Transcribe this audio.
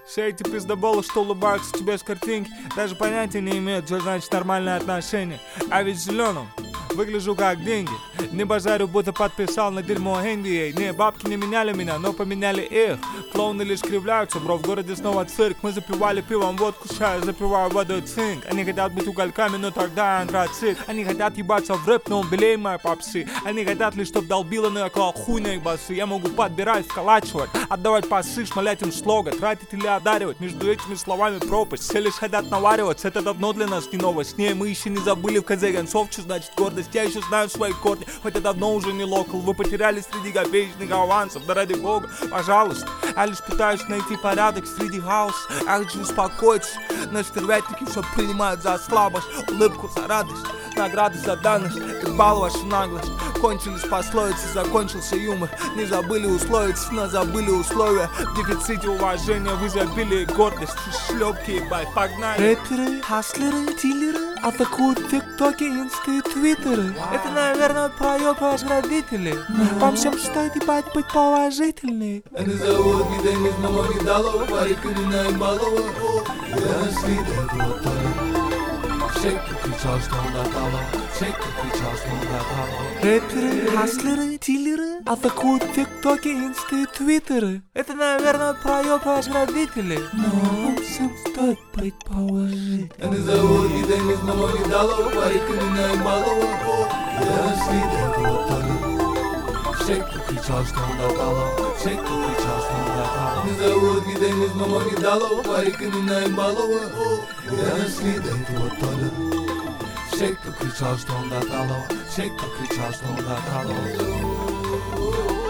Все эти пиздоболы, что улыбаются тебе с картинки, даже понятия не имеют, что значит нормальные отношения. А ведь зеленым выгляжу как деньги. Не базарю, будто подписал на дерьмо NBA. Не, бабки не меняли меня, но поменяли их. Клоуны лишь кривляются, бро, в городе снова цирк. Мы запивали пивом водку, я запиваю водой цинк. Они хотят быть угольками, но тогда антрацит. Они хотят ебаться в рэп, но он белее моей попсы. Они хотят лишь, чтоб долбило, но я клал хуй на их басы. Я могу подбирать, вколачивать, отдавать пасы, шмалять им слога, тратить или одаривать. Между этими словами пропасть. Все лишь хотят навариваться, это давно для нас не новость. Не, мы еще не забыли в конце концов, что значит гордость. Я еще знаю свои корни, хоть я давно уже не локал. Вы потерялись среди копеечных авансов, да ради бога, пожалуйста. Я лишь пытаюсь найти порядок среди хаоса. Я хочу успокоиться, но стервятники все принимают за слабость. Улыбку за радость, награды за данность. Ебал вашу наглость. Кончились пословицы, закончился юмор. Не забыли условиться, но забыли условия. В дефиците уважения, в изобилии гордости. Шлепки, ебать, погнали. Рэперы, хаслеры, дилеры атакуют в ТикТоке, инсты, твиттеры. Это, наверное, проеб ваших родителей. Вам всем стоит ебать быть положительней. Они зовут не Денис, но не дало. Парик или наебалова. Я следую вот так. Шейк кричал, что он дотало. Шейк кричал, что он дотало. Рэперы, хаслеры, дилеры атакуют в ТикТоке, инсты, твиттеры. Это, наверное, проеб ваших родителей. Но вам всем стоит быть положительней. Они зовут не Денис, но не дало. Парик или наебалова. Я следую вот так. Шейк кричал, что он дотало. Шейк кричал, что он дотало. Они зовут не Денис, но не дало. Парик или наебалова. Я следую вот так. Шейк кричал, что он дотало. Шейк кричал, что он дотало.